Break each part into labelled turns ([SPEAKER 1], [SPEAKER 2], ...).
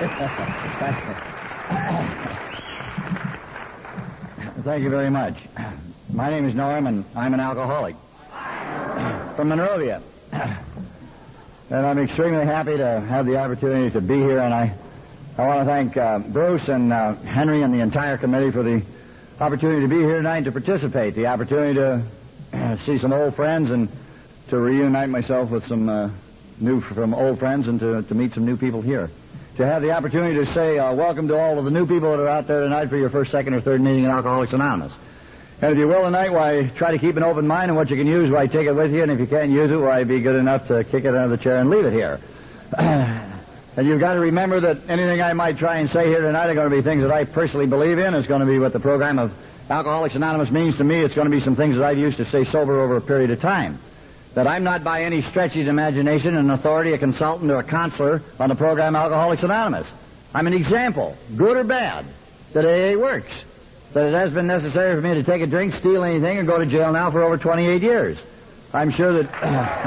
[SPEAKER 1] Thank you very much. My name is Norm, and I'm an alcoholic from Monrovia. And I'm extremely happy to have the opportunity to be here, and I want to thank Bruce and Henry and the entire committee for the opportunity to be here tonight and to participate, the opportunity to see some old friends and to reunite myself with some old friends and to meet some new people here. To have the opportunity to say welcome to all of the new people that are out there tonight for your first, second, or third meeting in Alcoholics Anonymous. And if you will tonight, why, try to keep an open mind, and what you can use, why, take it with you, and if you can't use it, why, be good enough to kick it out of the chair and leave it here. And you've got to remember that anything I might try and say here tonight are going to be things that I personally believe in. It's going to be what the program of Alcoholics Anonymous means to me. It's going to be some things that I've used to stay sober over a period of time. That I'm not by any stretch of the imagination an authority, a consultant, or a counselor on the program Alcoholics Anonymous. I'm an example, good or bad, that AA works. That it has been necessary for me to take a drink, steal anything, and go to jail now for over 28 years. I'm sure that...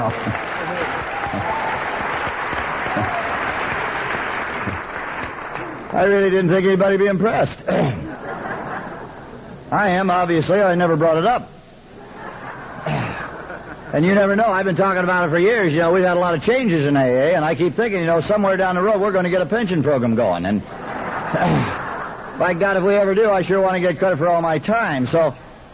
[SPEAKER 1] I really didn't think anybody would be impressed. I am, obviously. I never brought it up. And you never know. I've been talking about it for years. You know, we've had a lot of changes in AA, and I keep thinking, somewhere down the road we're going to get a pension program going. And by God, if we ever do, I sure want to get credit for all my time. So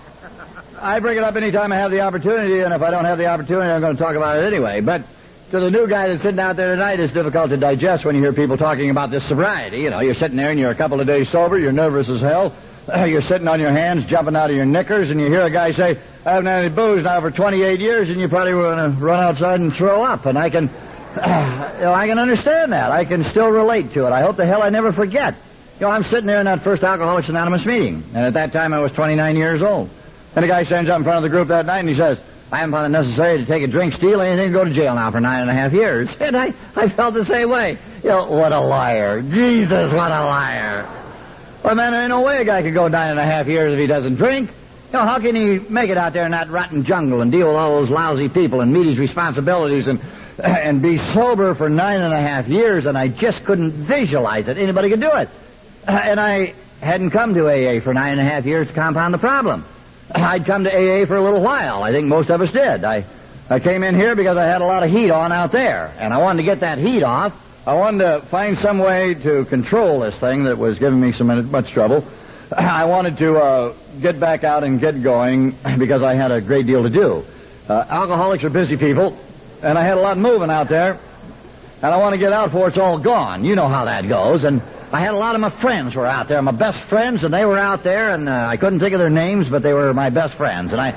[SPEAKER 1] I bring it up anytime I have the opportunity, and if I don't have the opportunity, I'm going to talk about it anyway. But to the new guy that's sitting out there tonight, it's difficult to digest when you hear people talking about this sobriety. You're sitting there and you're a couple of days sober, you're nervous as hell. You're sitting on your hands, jumping out of your knickers, and you hear a guy say, I haven't had any booze now for 28 years, and you probably want to run outside and throw up. And I can understand that. I can still relate to it. I hope the hell I never forget. I'm sitting there in that first Alcoholics Anonymous meeting, and at that time I was 29 years old. And a guy stands up in front of the group that night, and he says, I haven't found it necessary to take a drink, steal anything, and go to jail now for 9.5 years. And I felt the same way. What a liar. Jesus, what a liar. Well, man, there ain't no way a guy can go 9.5 years if he doesn't drink. How can he make it out there in that rotten jungle and deal with all those lousy people and meet his responsibilities and be sober for 9.5 years? And I just couldn't visualize it. Anybody could do it. And I hadn't come to AA for 9.5 years to compound the problem. I'd come to AA for a little while. I think most of us did. I came in here because I had a lot of heat on out there, and I wanted to get that heat off. I wanted to find some way to control this thing that was giving me so much trouble. I wanted to get back out and get going because I had a great deal to do. Alcoholics are busy people, and I had a lot moving out there, and I want to get out before it's all gone. You know how that goes. And I had a lot of my friends were out there, my best friends, and they were out there, and I couldn't think of their names, but they were my best friends. And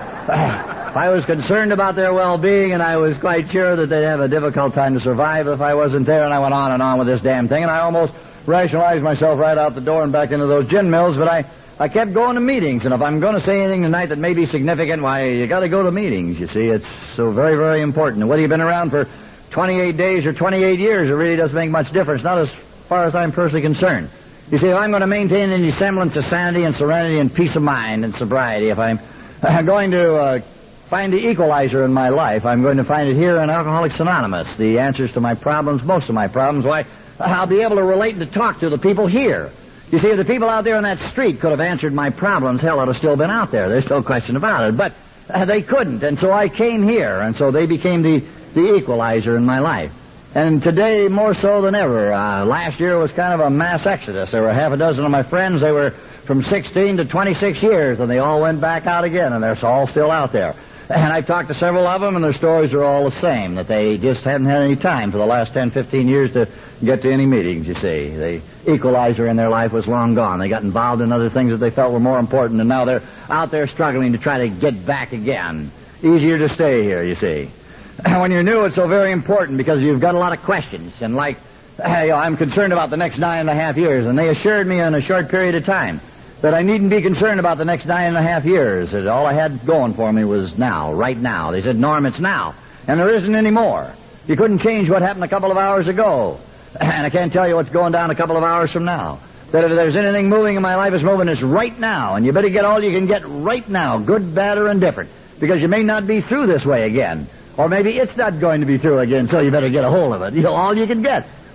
[SPEAKER 1] I was concerned about their well-being, and I was quite sure that they'd have a difficult time to survive if I wasn't there, and I went on and on with this damn thing, and I almost rationalized myself right out the door and back into those gin mills, but I kept going to meetings, and if I'm going to say anything tonight that may be significant, why, you got to go to meetings, you see. It's so very, very important. And whether you've been around for 28 days or 28 years, it really doesn't make much difference, not as far as I'm personally concerned. You see, if I'm going to maintain any semblance of sanity and serenity and peace of mind and sobriety, if I'm going to find the equalizer in my life, I'm going to find it here in Alcoholics Anonymous. The answers to my problems, most of my problems, why, I'll be able to relate and to talk to the people here. You see, if the people out there on that street could have answered my problems, hell, it would have still been out there. There's no question about it. But they couldn't, and so I came here, and so they became the equalizer in my life. And today, more so than ever. Last year was kind of a mass exodus. There were half a dozen of my friends. They were from 16 to 26 years, and they all went back out again, and they're all still out there. And I've talked to several of them, and their stories are all the same, that they just hadn't had any time for the last 10, 15 years to get to any meetings, you see. The equalizer in their life was long gone. They got involved in other things that they felt were more important, and now they're out there struggling to try to get back again. Easier to stay here, you see. When you're new, it's so very important because you've got a lot of questions. And like, I'm concerned about the next 9.5 years, and they assured me in a short period of time that I needn't be concerned about the next 9.5 years. That all I had going for me was now, right now. They said, Norm, it's now. And there isn't any more. You couldn't change what happened a couple of hours ago. And I can't tell you what's going down a couple of hours from now. That if there's anything moving in my life, it's moving, it's right now. And you better get all you can get right now, good, bad, or indifferent. Because you may not be through this way again. Or maybe it's not going to be through again, so you better get a hold of it. All you can get.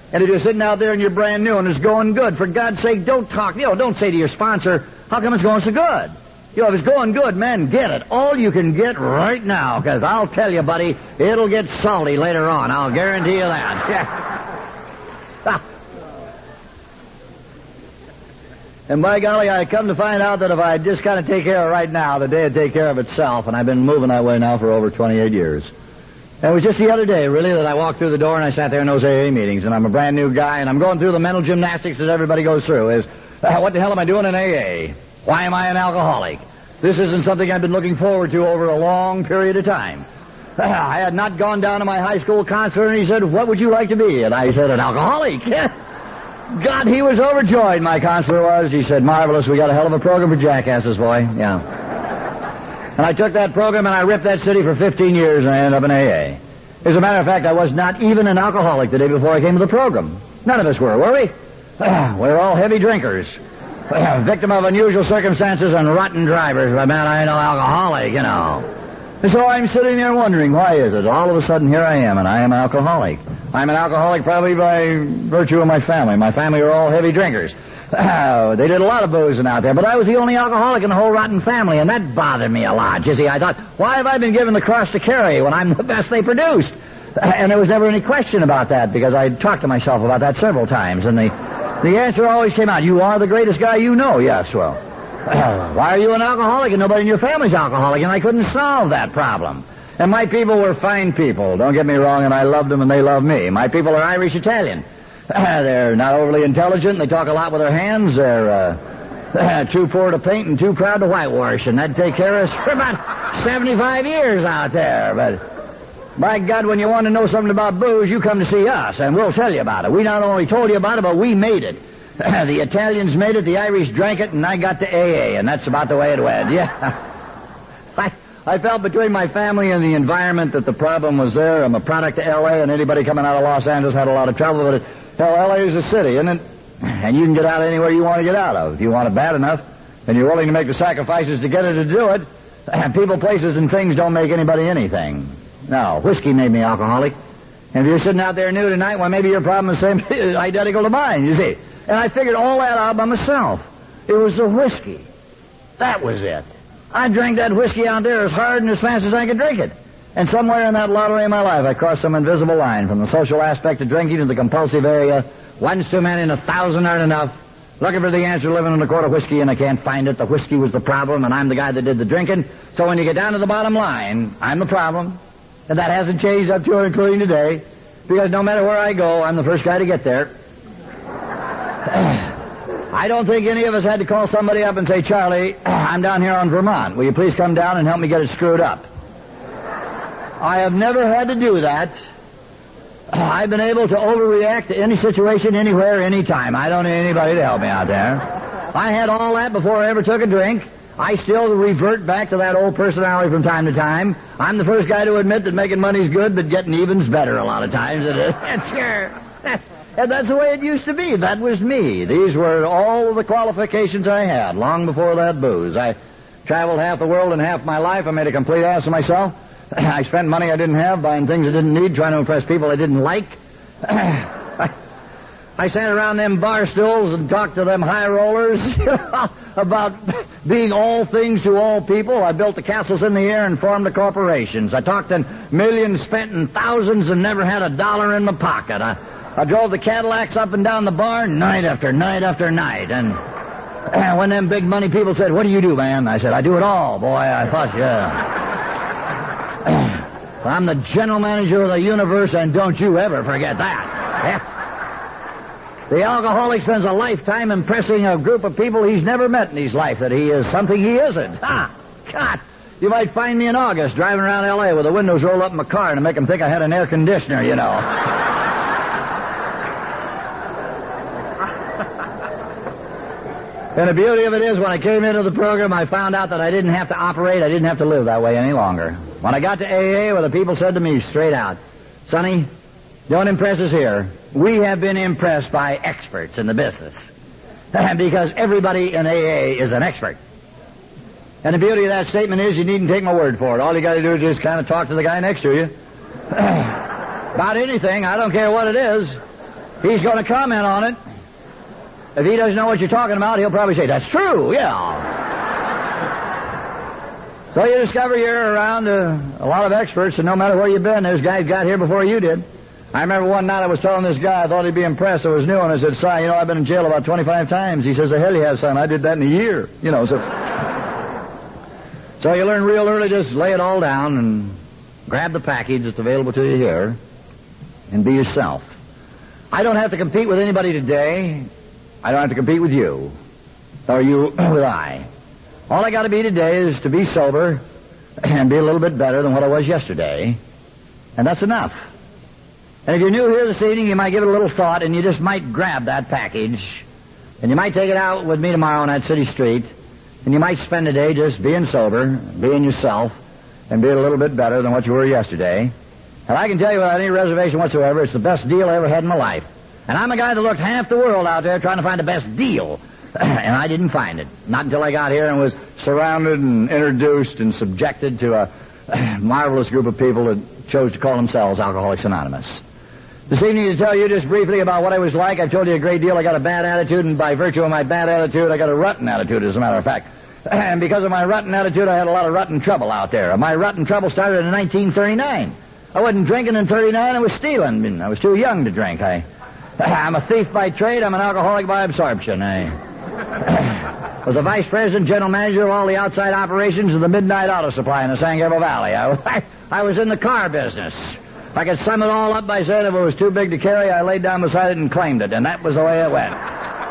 [SPEAKER 1] And if you're sitting out there and you're brand new and it's going good, for God's sake, don't talk. Don't say to your sponsor, how come it's going so good? If it's going good, man, get it. All you can get right now, because I'll tell you, buddy, it'll get salty later on. I'll guarantee you that. And by golly, I come to find out that if I just kind of take care of it right now, the day would take care of itself, and I've been moving that way now for over 28 years. And it was just the other day, really, that I walked through the door and I sat there in those AA meetings, and I'm a brand new guy, and I'm going through the mental gymnastics that everybody goes through. What the hell am I doing in AA? Why am I an alcoholic? This isn't something I've been looking forward to over a long period of time. I had not gone down to my high school counselor, and he said, what would you like to be? And I said, an alcoholic. God, he was overjoyed, my counselor was. He said, marvelous, we got a hell of a program for jackasses, boy. Yeah. And I took that program and I ripped that city for 15 years and I ended up in AA. As a matter of fact, I was not even an alcoholic the day before I came to the program. None of us were we? We're all heavy drinkers. Victim of unusual circumstances and rotten drivers. But man, I ain't no alcoholic, And so I'm sitting there wondering, why is it? All of a sudden, here I am, and I am an alcoholic. I'm an alcoholic probably by virtue of my family. My family are all heavy drinkers. They did a lot of boozing out there, but I was the only alcoholic in the whole rotten family, and that bothered me a lot. You see, I thought, why have I been given the cross to carry when I'm the best they produced? And there was never any question about that, because I talked to myself about that several times, and the answer always came out, you are the greatest guy you know. Yes, well, why are you an alcoholic and nobody in your family's alcoholic? And I couldn't solve that problem. And my people were fine people, don't get me wrong, and I loved them and they loved me. My people are Irish-Italian. They're not overly intelligent. They talk a lot with their hands. They're too poor to paint and too proud to whitewash, and that'd take care of us for about 75 years out there. But by God, when you want to know something about booze, you come to see us, and we'll tell you about it. We not only told you about it, but we made it. The Italians made it, the Irish drank it, and I got to AA, and that's about the way it went. Yeah. I felt between my family and the environment that the problem was there. I'm a product of L.A., and anybody coming out of Los Angeles had a lot of trouble with it. Hell, L.A. is a city, isn't it? And you can get out anywhere you want to get out of. If you want it bad enough, and you're willing to make the sacrifices to get it to do it, people, places, and things don't make anybody anything. No, whiskey made me alcoholic. And if you're sitting out there new tonight, well, maybe your problem is the same, identical to mine, you see. And I figured all that out by myself. It was the whiskey. That was it. I drank that whiskey out there as hard and as fast as I could drink it. And somewhere in that lottery of my life, I crossed some invisible line from the social aspect of drinking to the compulsive area. One's too many and 1,000 aren't enough. Looking for the answer, living in a quart of whiskey, and I can't find it. The whiskey was the problem, and I'm the guy that did the drinking. So when you get down to the bottom line, I'm the problem. And that hasn't changed up to or including today. Because no matter where I go, I'm the first guy to get there. I don't think any of us had to call somebody up and say, Charlie, I'm down here on Vermont. Will you please come down and help me get it screwed up? I have never had to do that. I've been able to overreact to any situation, anywhere, anytime. I don't need anybody to help me out there. I had all that before I ever took a drink. I still revert back to that old personality from time to time. I'm the first guy to admit that making money's good, but getting even's better a lot of times. Sure. And that's the way it used to be. That was me. These were all the qualifications I had long before that booze. I traveled half the world in half my life. I made a complete ass of myself. I spent money I didn't have, buying things I didn't need, trying to impress people I didn't like. I sat around them bar stools and talked to them high rollers about being all things to all people. I built the castles in the air and formed the corporations. I talked in millions spent and thousands and never had a dollar in my pocket. I drove the Cadillacs up and down the bar night after night after night. And when them big money people said, what do you do, man? I said, I do it all, boy. I thought, yeah. I'm the general manager of the universe, and don't you ever forget that. The alcoholic spends a lifetime impressing a group of people he's never met in his life that he is something he isn't. God, you might find me in August driving around L.A. with the windows rolled up in my car to make them think I had an air conditioner, you know. And the beauty of it is, when I came into the program, I found out that I didn't have to operate, I didn't have to live that way any longer. When I got to AA, well, the people said to me straight out, Sonny, don't impress us here. We have been impressed by experts in the business. Because everybody in AA is an expert. And the beauty of that statement is you needn't take my word for it. All you got to do is just kind of talk to the guy next to you. About anything, I don't care what it is. He's going to comment on it. If he doesn't know what you're talking about, he'll probably say, that's true, yeah. So you discover you're around a lot of experts, and no matter where you've been, those guys got here before you did. I remember one night I was telling this guy I thought he'd be impressed. I was new, and I said, Si, I've been in jail about 25 times. He says, the hell you have, son. I did that in a year. So you learn real early, just lay it all down and grab the package that's available to you here and be yourself. I don't have to compete with anybody today. I don't have to compete with you, or you with I. All I got to be today is to be sober and be a little bit better than what I was yesterday, and that's enough. And if you're new here this evening, you might give it a little thought, and you just might grab that package, and you might take it out with me tomorrow on that city street, and you might spend the day just being sober, being yourself, and being a little bit better than what you were yesterday. And I can tell you without any reservation whatsoever, it's the best deal I ever had in my life. And I'm a guy that looked half the world out there trying to find the best deal. And I didn't find it. Not until I got here and was surrounded and introduced and subjected to a marvelous group of people that chose to call themselves Alcoholics Anonymous. This evening to tell you just briefly about what I was like. I've told you a great deal. I got a bad attitude, and by virtue of my bad attitude, I got a rotten attitude, as a matter of fact. And because of my rotten attitude, I had a lot of rotten trouble out there. My rotten trouble started in 1939. I wasn't drinking in 39, I was stealing. I was too young to drink. I'm a thief by trade. I'm an alcoholic by absorption. I was a vice president, general manager of all the outside operations of the Midnight Auto Supply in the San Gabriel Valley. I was in the car business. I could sum it all up by saying if it was too big to carry, I laid down beside it and claimed it, and that was the way it went.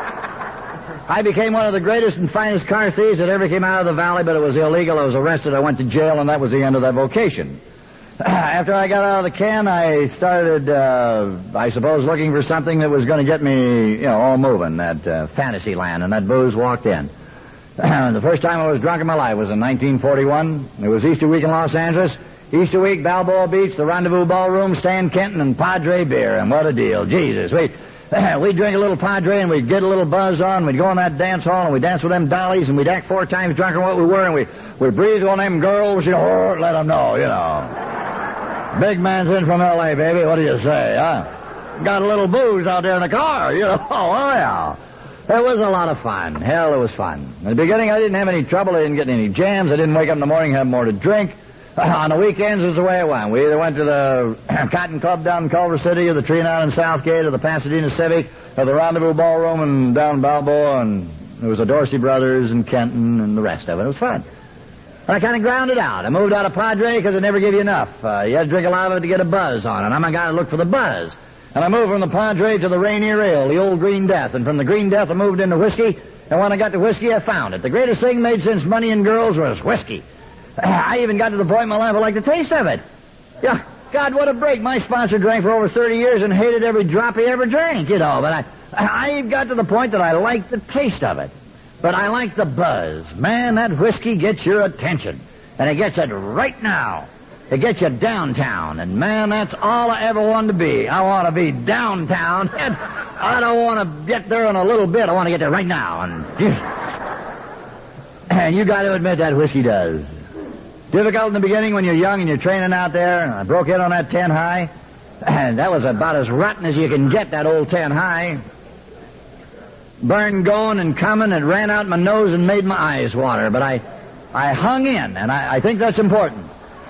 [SPEAKER 1] I became one of the greatest and finest car thieves that ever came out of the valley, but it was illegal. I was arrested. I went to jail, and that was the end of that vocation. After I got out of the can, I started, I suppose, looking for something that was going to get me, all moving, that fantasy land, and that booze walked in. The first time I was drunk in my life was in 1941. It was Easter week in Los Angeles. Easter week, Balboa Beach, the Rendezvous Ballroom, Stan Kenton, and Padre beer, and what a deal. Jesus, we'd drink a little Padre, and we'd get a little buzz on, we'd go in that dance hall, and we'd dance with them dollies, and we'd act 4 times drunker than what we were, and we'd breathe on them girls, let them know, Big man's in from L.A., baby. What do you say, huh? Got a little booze out there in the car, Oh, yeah. It was a lot of fun. Hell, it was fun. In the beginning, I didn't have any trouble. I didn't get any jams. I didn't wake up in the morning and have more to drink. On the weekends was the way it went. We either went to the Cotton Club down in Culver City, or the Tryon in Southgate, or the Pasadena Civic, or the Rendezvous Ballroom and down in Balboa, and there was the Dorsey Brothers and Kenton and the rest of it. It was fun. And I kind of ground it out. I moved out of Padre because it never gave you enough. You had to drink a lot of it to get a buzz on it. I'm a guy that looked for the buzz. And I moved from the Padre to the Rainier Ale, the old Green Death. And from the Green Death, I moved into whiskey. And when I got to whiskey, I found it. The greatest thing made since money and girls was whiskey. I even got to the point in my life I liked the taste of it. Yeah, God, what a break. My sponsor drank for over 30 years and hated every drop he ever drank, But I got to the point that I liked the taste of it. But I like the buzz. Man, that whiskey gets your attention. And it gets it right now. It gets you downtown. And, man, that's all I ever wanted to be. I want to be downtown. And I don't want to get there in a little bit. I want to get there right now. And you got to admit that whiskey does. Difficult in the beginning when you're young and you're training out there. And I broke in on that 10 high. And that was about as rotten as you can get, that old 10 high. Burned going and coming, and ran out my nose and made my eyes water. But I hung in, and I think that's important.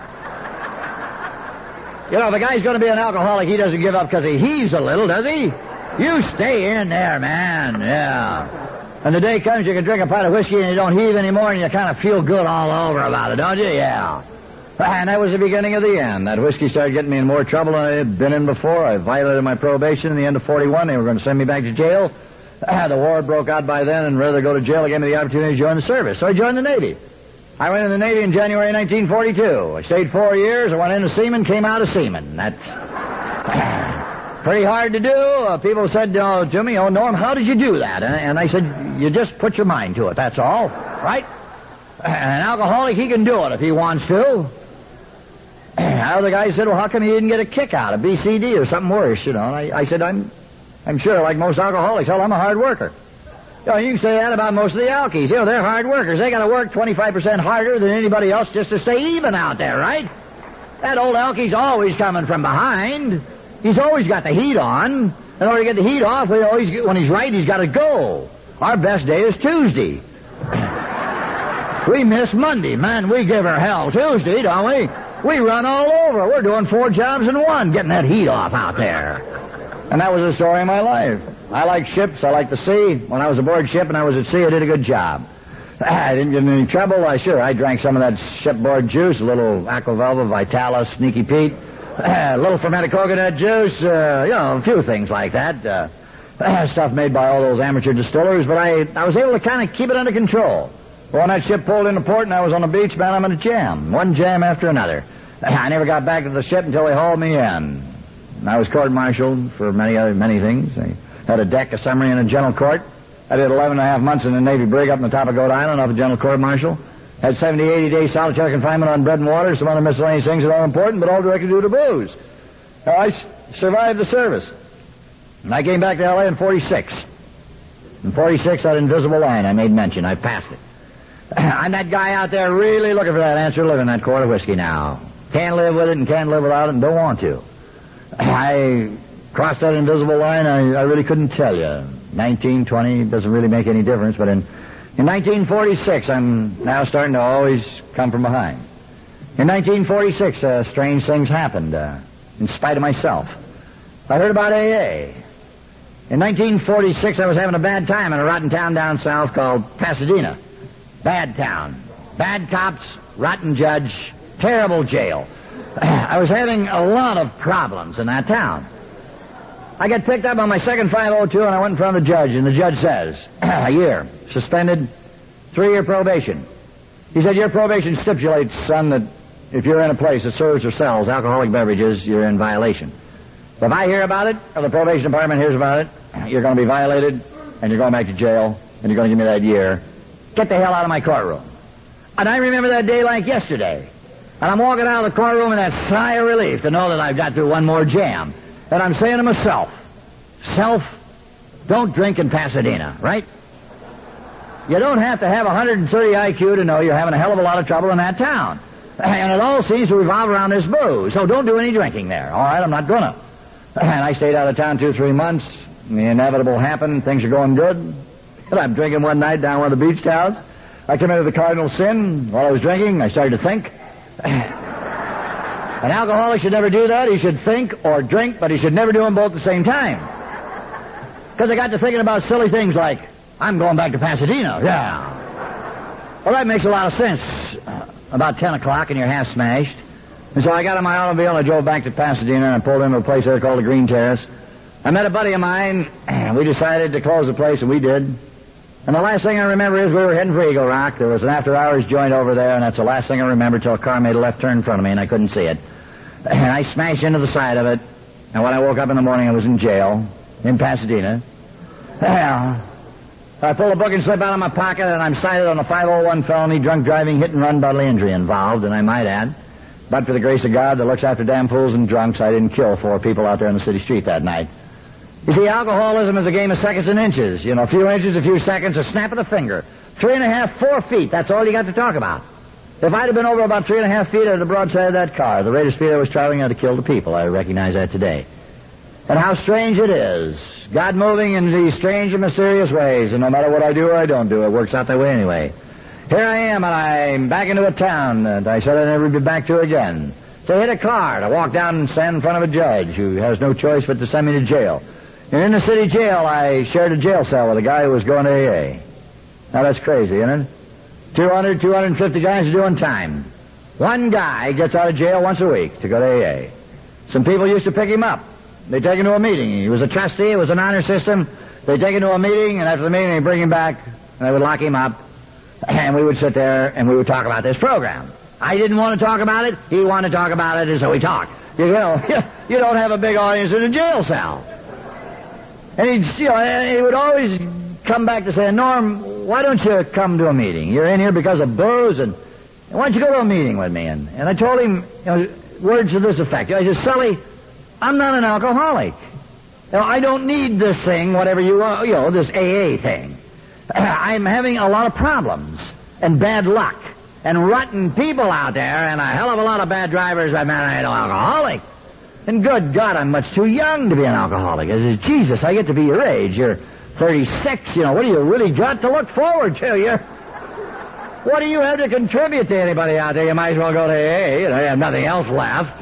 [SPEAKER 1] If a guy's going to be an alcoholic, he doesn't give up because he heaves a little, does he? You stay in there, man. Yeah. And the day comes you can drink a pint of whiskey and you don't heave anymore, and you kind of feel good all over about it, don't you? Yeah. And that was the beginning of the end. That whiskey started getting me in more trouble than I had been in before. I violated my probation in the end of 41. They were going to send me back to jail. The war broke out by then, and rather than go to jail, they gave me the opportunity to join the service. So I joined the Navy. I went in the Navy in January 1942. I stayed 4 years. I went into seaman, came out as seaman. That's pretty hard to do. People said to me, Norm, how did you do that? And I said, you just put your mind to it, that's all. Right? An alcoholic, he can do it if he wants to. Other guy said, well, how come he didn't get a kick out of BCD or something worse, And I said, I'm sure, like most alcoholics, hell, I'm a hard worker. You can say that about most of the alkies. They're hard workers. They got to work 25% harder than anybody else just to stay even out there, right? That old alkie's always coming from behind. He's always got the heat on. In order to get the heat off, when he's right, he's got to go. Our best day is Tuesday. We miss Monday. Man, we give her hell Tuesday, don't we? We run all over. We're doing 4 jobs in one, getting that heat off out there. And that was the story of my life. I like ships. I like the sea. When I was aboard ship and I was at sea, I did a good job. I didn't get in any trouble. I drank some of that shipboard juice, a little Aquavelva, Vitalis, Sneaky Pete, a little fermented coconut juice, a few things like that. Stuff made by all those amateur distillers, but I was able to kind of keep it under control. But when that ship pulled into port and I was on the beach, man, I'm in a jam. One jam after another. I never got back to the ship until they hauled me in. I was court-martialed for many things. I had a deck, a summary, and a general court. I did 11 and a half months in the Navy brig up on the top of Goat Island off a general court-martial. Had 70, 80 days solitary confinement on bread and water, some other miscellaneous things that aren't important, but all directly due to booze. I survived the service. And I came back to L.A. in 46. In 46, that invisible line I made mention. I passed it. I'm that guy out there really looking for that answer to live in that quart of whiskey now. Can't live with it and can't live without it and don't want to. I crossed that invisible line, I really couldn't tell you. 19, 20, doesn't really make any difference, but in 1946, I'm now starting to always come from behind. In 1946, strange things happened, in spite of myself. I heard about AA. In 1946, I was having a bad time in a rotten town down south called Pasadena. Bad town. Bad cops, rotten judge, terrible jail. I was having a lot of problems in that town. I got picked up on my second 502, and I went in front of the judge, and the judge says, a year, suspended, 3-year probation. He said, your probation stipulates, son, that if you're in a place that serves or sells alcoholic beverages, you're in violation. But if I hear about it, or the probation department hears about it, you're going to be violated, and you're going back to jail, and you're going to give me that year. Get the hell out of my courtroom. And I remember that day like yesterday. And I'm walking out of the courtroom with that sigh of relief to know that I've got through one more jam. And I'm saying to myself, self, don't drink in Pasadena, right? You don't have to have 130 IQ to know you're having a hell of a lot of trouble in that town. And it all seems to revolve around this booze. So don't do any drinking there. All right, I'm not gonna. And I stayed out of town 2-3 months. The inevitable happened. Things are going good. And I'm drinking one night down one of the beach towns. I committed the cardinal sin. While I was drinking, I started to think. An alcoholic should never do that. He should think or drink, but he should never do them both at the same time. Because I got to thinking about silly things like, I'm going back to Pasadena. Yeah. Well, that makes a lot of sense. About 10 o'clock and you're half smashed. And so I got in my automobile and I drove back to Pasadena and I pulled into a place there called the Green Terrace. I met a buddy of mine and we decided to close the place, and we did. And the last thing I remember is we were heading for Eagle Rock. There was an after-hours joint over there, and that's the last thing I remember till a car made a left turn in front of me, and I couldn't see it. And I smashed into the side of it, and when I woke up in the morning, I was in jail in Pasadena. Well, I pulled a book and slip out of my pocket, and I'm cited on a 501 felony, drunk driving, hit and run, bodily injury involved, and I might add, but for the grace of God that looks after damn fools and drunks, I didn't kill 4 people out there in the city street that night. You see, alcoholism is a game of seconds and inches. You know, a few inches, a few seconds, a snap of the finger. 3.5, 4 feet, that's all you got to talk about. If I'd have been over about 3.5 feet at the broadside of that car, the rate of speed I was traveling, I'd have killed the people. I recognize that today. And how strange it is. God moving in these strange and mysterious ways, and no matter what I do or I don't do, it works out that way anyway. Here I am, and I'm back into a town that I said I'd never be back to again. To hit a car, to walk down and stand in front of a judge who has no choice but to send me to jail. And in the city jail, I shared a jail cell with a guy who was going to AA. Now, that's crazy, isn't it? 200, 250 guys are doing time. One guy gets out of jail once a week to go to AA. Some people used to pick him up. They take him to a meeting. He was a trustee. It was an honor system. They take him to a meeting, and after the meeting, they bring him back, and they would lock him up, and we would sit there, and we would talk about this program. I didn't want to talk about it. He wanted to talk about it, and so we talked. You know, you don't have a big audience in a jail cell. And he would always come back to say, Norm, why don't you come to a meeting? You're in here because of booze, and why don't you go to a meeting with me? And I told him, words to this effect. I said, Sully, I'm not an alcoholic. I don't need this thing, whatever this AA thing. I'm having a lot of problems and bad luck and rotten people out there and a hell of a lot of bad drivers. I mean, I ain't no alcoholic. And good God, I'm much too young to be an alcoholic. I says, Jesus, I get to be your age. You're 36, what do you really got to look forward to? What do you have to contribute to anybody out there? You might as well go to AA. You have nothing else left.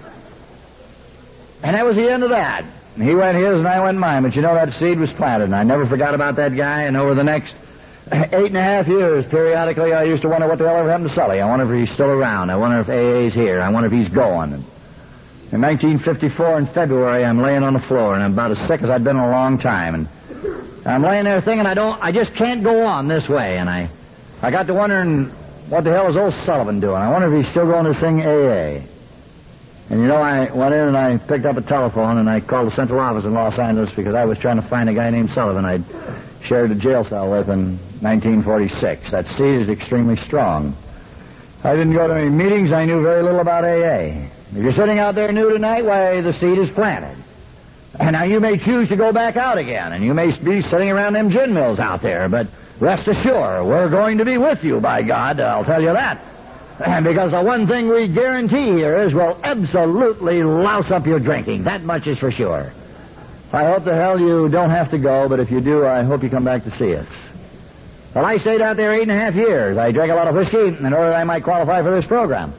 [SPEAKER 1] And that was the end of that. He went his and I went mine, but that seed was planted, and I never forgot about that guy, and over the next 8.5 years, periodically, I used to wonder what the hell ever happened to Sully. I wonder if he's still around. I wonder if AA's here. I wonder if he's going. And in 1954, in February, I'm laying on the floor, and I'm about as sick as I've been in a long time, and I'm laying there thinking I just can't go on this way, and I got to wondering, what the hell is old Sullivan doing? I wonder if he's still going to sing AA. And I went in and I picked up a telephone and I called the central office in Los Angeles because I was trying to find a guy named Sullivan I'd shared a jail cell with in 1946. That seed is extremely strong. I didn't go to any meetings. I knew very little about AA. If you're sitting out there new tonight, why, the seed is planted. And now you may choose to go back out again, and you may be sitting around them gin mills out there, but rest assured, we're going to be with you, by God, I'll tell you that. Because the one thing we guarantee here is we'll absolutely louse up your drinking. That much is for sure. I hope the hell you don't have to go, but if you do, I hope you come back to see us. Well, I stayed out there 8.5 years. I drank a lot of whiskey in order that I might qualify for this program.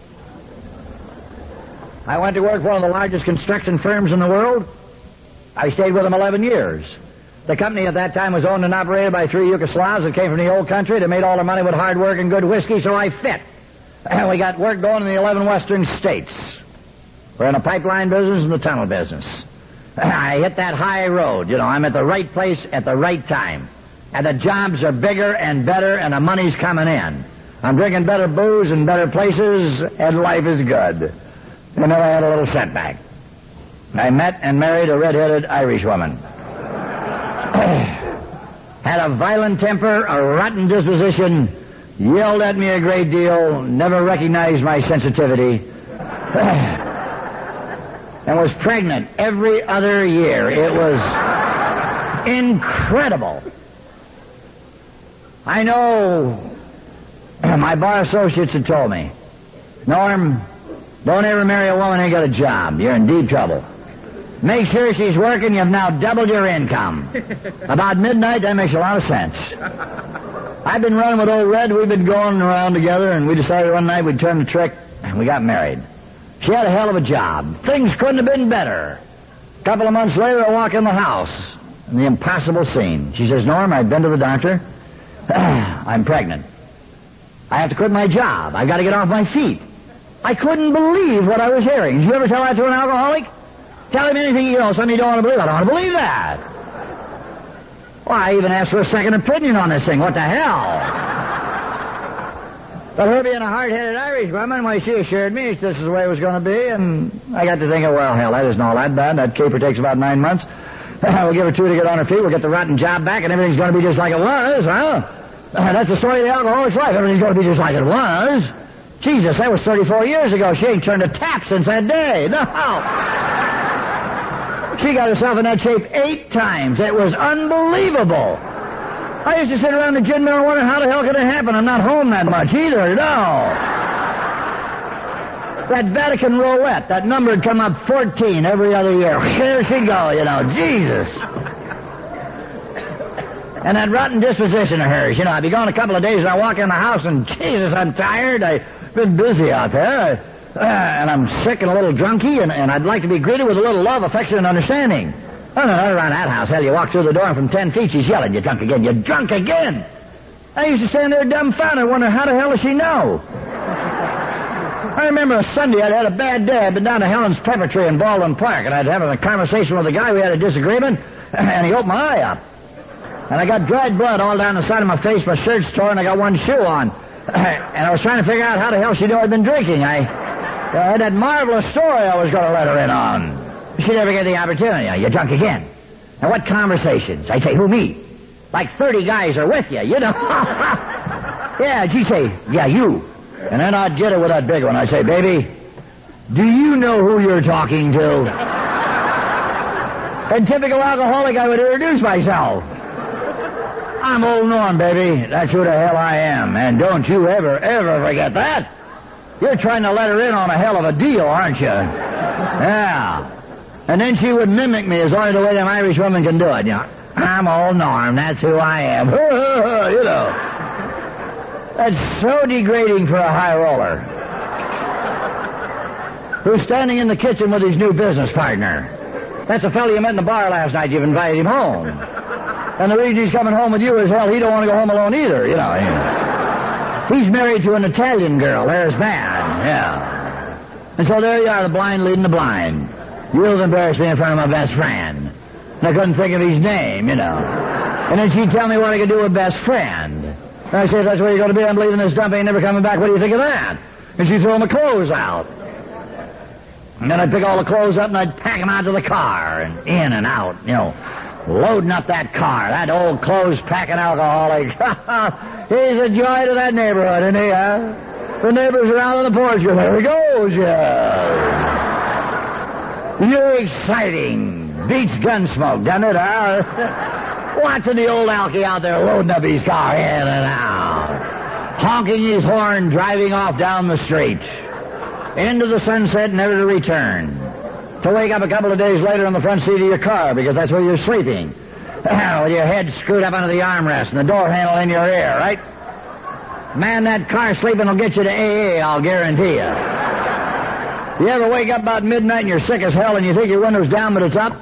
[SPEAKER 1] I went to work for one of the largest construction firms in the world. I stayed with them 11 years. The company at that time was owned and operated by 3 Yugoslavs that came from the old country. They made all their money with hard work and good whiskey, so I fit. We got work going in the 11 western states. We're in the pipeline business and the tunnel business. I hit that high road. I'm at the right place at the right time. And the jobs are bigger and better, and the money's coming in. I'm drinking better booze in better places, and life is good. And then I had a little setback. I met and married a red-headed Irish woman. Had a violent temper, a rotten disposition, yelled at me a great deal, never recognized my sensitivity, and was pregnant every other year. It was incredible. I know my bar associates had told me, Norm, don't ever marry a woman who ain't got a job. You're in deep trouble. Make sure she's working. You've now doubled your income. About midnight, that makes a lot of sense. I've been running with old Red. We've been going around together, and we decided one night we'd turn the trick, and we got married. She had a hell of a job. Things couldn't have been better. A couple of months later, I walk in the house, and the impossible scene. She says, Norm, I've been to the doctor. I'm pregnant. I have to quit my job. I've got to get off my feet. I couldn't believe what I was hearing. Did you ever tell that to an alcoholic? Tell him anything, something you don't want to believe. I don't want to believe that. Well, I even asked for a second opinion on this thing. What the hell? But her being a hard-headed Irish woman, why, she assured me this is the way it was going to be, and I got to thinking, well, hell, that isn't all that bad. That caper takes about 9 months. We'll give her 2 to get on her feet. We'll get the rotten job back, and everything's going to be just like it was, huh? That's the story of the alcoholic's life. Everything's going to be just like it was. Jesus, that was 34 years ago. She ain't turned a tap since that day. No. She got herself in that shape 8 times. It was unbelievable. I used to sit around the gin mill and wonder how the hell could it happen. I'm not home that much either, no. That Vatican roulette, that number would come up 14 every other year. Here she go, Jesus. And that rotten disposition of hers, I'd be gone a couple of days and I walk in the house and, Jesus, I'm tired. I've been busy out there. And I'm sick and a little drunky, and I'd like to be greeted with a little love, affection, and understanding. Oh, no, not around that house. Hell, you walk through the door and from 10 feet she's yelling, you're drunk again, you're drunk again. I used to stand there dumbfounded, wondering how the hell does she know? I remember a Sunday I'd had a bad day. I'd been down to Helen's Pepper Tree in Baldwin Park, and I'd having a conversation with a guy. We had a disagreement, and he opened my eye up. And I got dried blood all down the side of my face, my shirt's torn, and I got one shoe on. And I was trying to figure out how the hell she knew I'd been drinking. I had that marvelous story I was going to let her in on. She never gave the opportunity. You're drunk again. And what conversations? I'd say, who, me? Like 30 guys are with you, Yeah, she'd say, yeah, you. And then I'd get her with that big one. I'd say, baby, do you know who you're talking to? In typical alcoholic, I would introduce myself. I'm old Norm, baby. That's who the hell I am. And don't you ever, ever forget that. You're trying to let her in on a hell of a deal, aren't you? Yeah. And then she would mimic me as only the way them Irish women can do it, you know. I'm old Norm, that's who I am. You know. That's so degrading for a high roller who's standing in the kitchen with his new business partner. That's a fellow you met in the bar last night. You've invited him home. And the reason he's coming home with you is, hell, he don't want to go home alone either, you know. He's married to an Italian girl. There's bad, yeah. And so there you are, the blind leading the blind. You've embarrassed me in front of my best friend. And I couldn't think of his name, you know. And then she'd tell me what I could do with best friend. And I said, if that's where you're going to be, I'm leaving this dump, ain't never coming back. What do you think of that? And she'd throw my clothes out. And then I'd pick all the clothes up and I'd pack them out to the car and in and out, you know, loading up that car. That old clothes-packing alcoholic. He's a joy to that neighborhood, isn't he, huh? The neighbors around on the porch, there he goes, yeah. You're exciting. Beats Gunsmoke, doesn't it, huh? Watching the old alky out there loading up his car in and out. Honking his horn, driving off down the street. Into the sunset, never to return. To wake up a couple of days later on the front seat of your car, because that's where you're sleeping. With your head screwed up under the armrest and the door handle in your ear, right? Man, that car sleeping will get you to AA, I'll guarantee you. You ever wake up about midnight and you're sick as hell and you think your window's down but it's up?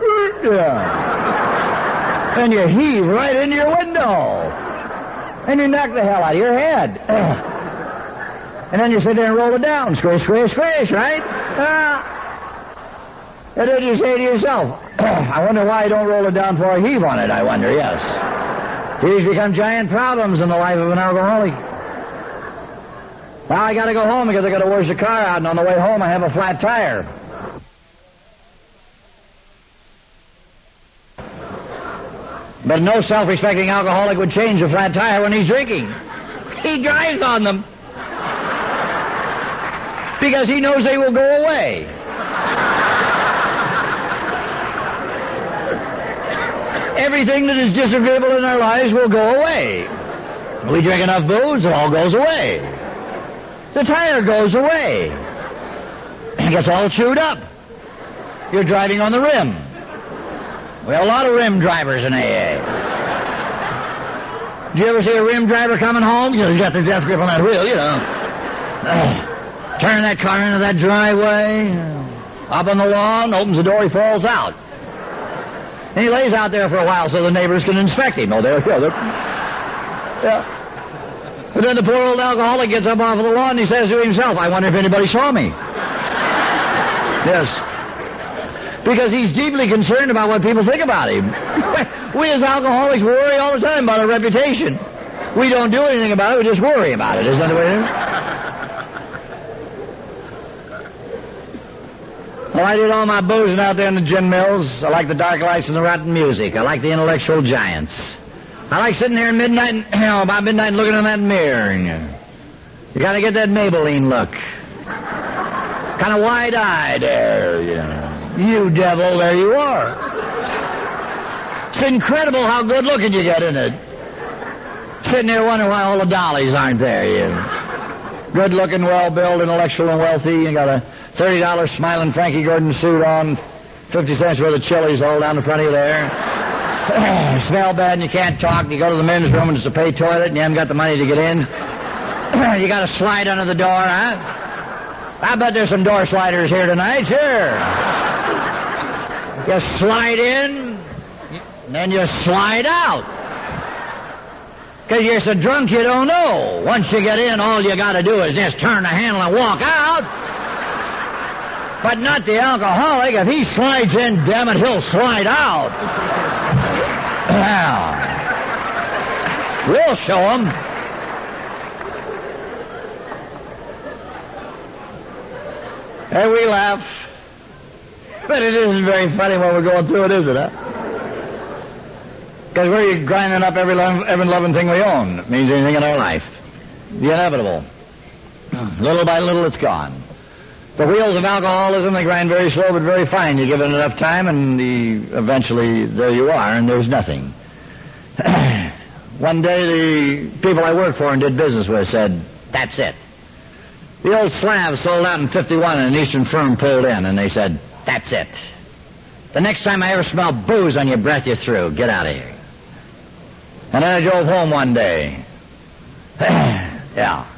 [SPEAKER 1] Yeah. And you heave right into your window. And you knock the hell out of your head. And then you sit there and roll it down. Squish, squish, squish, right? And then you say to yourself, I wonder why I don't roll it down before I heave on it, I wonder, yes. These become giant problems in the life of an alcoholic. Well, I gotta go home because I gotta wash the car out, and on the way home I have a flat tire. But no self-respecting alcoholic would change a flat tire when he's drinking. He drives on them. Because he knows they will go away. Everything that is disagreeable in our lives will go away. We drink enough booze, it all goes away. The tire goes away. It gets all chewed up. You're driving on the rim. We have a lot of rim drivers in AA. Did you ever see a rim driver coming home? He's got the death grip on that wheel, you know. Turn that car into that driveway, up on the lawn, opens the door, he falls out. And he lays out there for a while so the neighbors can inspect him. Oh, there we go. Yeah. But then the poor old alcoholic gets up off of the lawn and he says to himself, I wonder if anybody saw me. Yes. Because he's deeply concerned about what people think about him. We as alcoholics worry all the time about our reputation. We don't do anything about it, we just worry about it. Isn't that the way it is? Well, I did all my boozing out there in the gin mills. I like the dark lights and the rotten music. I like the intellectual giants. I like sitting there at midnight, about midnight and looking in that mirror. And you got to get that Maybelline look. Kind of wide-eyed there, You devil, there you are. It's incredible how good-looking you get, isn't it? Sitting there wondering why all the dollies aren't there, Good-looking, well-built, intellectual, and wealthy. You got a $30 smiling Frankie Gordon suit on, 50 cents worth of chilies all down the front of you there. Smell bad and you can't talk. You go to the men's room and it's a pay toilet and you haven't got the money to get in. You got to slide under the door, huh? I bet there's some door sliders here tonight, sure. You slide in, and then you slide out. Because you're so drunk you don't know. Once you get in, all you got to do is just turn the handle and walk out. But not the alcoholic. If he slides in, damn it, he'll slide out. Now, we'll show him. And we laugh. But it isn't very funny when we're going through it, is it, huh? Because we're grinding up every loving thing we own. It means anything in our life. The inevitable. Little by little, it's gone. The wheels of alcoholism, they grind very slow but very fine. You give it enough time and eventually there you are and there's nothing. One day the people I worked for and did business with said, that's it. The old Slav sold out in 51 and an Eastern firm pulled in, and they said, "That's it. The next time I ever smell booze on your breath, you're through. Get out of here." And then I drove home one day. Yeah.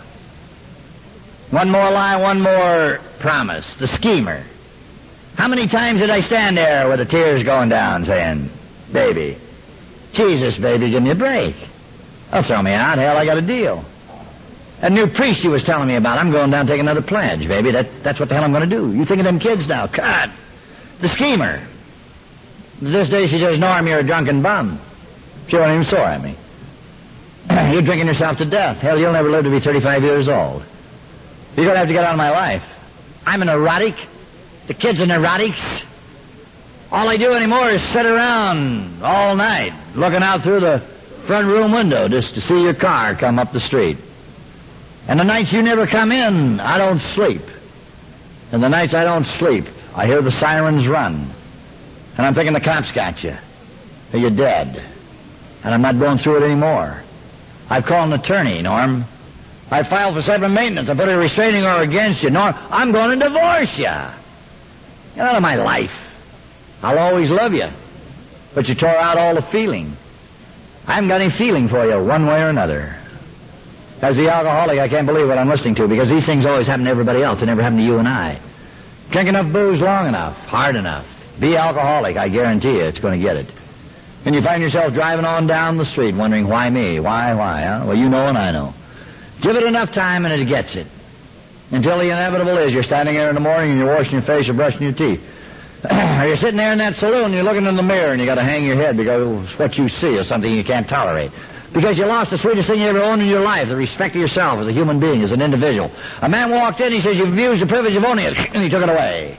[SPEAKER 1] One more lie, one more promise. The schemer. How many times did I stand there with the tears going down saying, "Baby, Jesus, baby, give me a break. They'll throw me out. Hell, I got a deal. That new priest you was telling me about, I'm going down and take another pledge, baby. That's what the hell I'm going to do. You think of them kids now. God. The schemer. This day she says, "Norm, you're a drunken bum." She wasn't even sore at me. "You're drinking yourself to death. Hell, you'll never live to be 35 years old. You're going to have to get out of my life. I'm a neurotic. The kids are neurotics. All I do anymore is sit around all night looking out through the front room window just to see your car come up the street. And the nights you never come in, I don't sleep. And the nights I don't sleep, I hear the sirens run. And I'm thinking the cops got you. Or you're dead. And I'm not going through it anymore. I've called an attorney, Norm. I filed for separate maintenance. I put a restraining order against you. Norm, I'm going to divorce you. Get out of my life. I'll always love you. But you tore out all the feeling. I haven't got any feeling for you one way or another. As the alcoholic, I can't believe what I'm listening to, because these things always happen to everybody else. They never happen to you and I. Drink enough booze long enough, hard enough. Be alcoholic, I guarantee you it's going to get it. And you find yourself driving on down the street wondering, why me? Why, huh? Well, you know and I know. Give it enough time and it gets it. Until the inevitable is you're standing there in the morning and you're washing your face or brushing your teeth. Or you're sitting there in that saloon and you're looking in the mirror and you got to hang your head because what you see is something you can't tolerate. Because you lost the sweetest thing you ever owned in your life, the respect of yourself as a human being, as an individual. A man walked in, he says, "You've abused the privilege of owning it," and he took it away.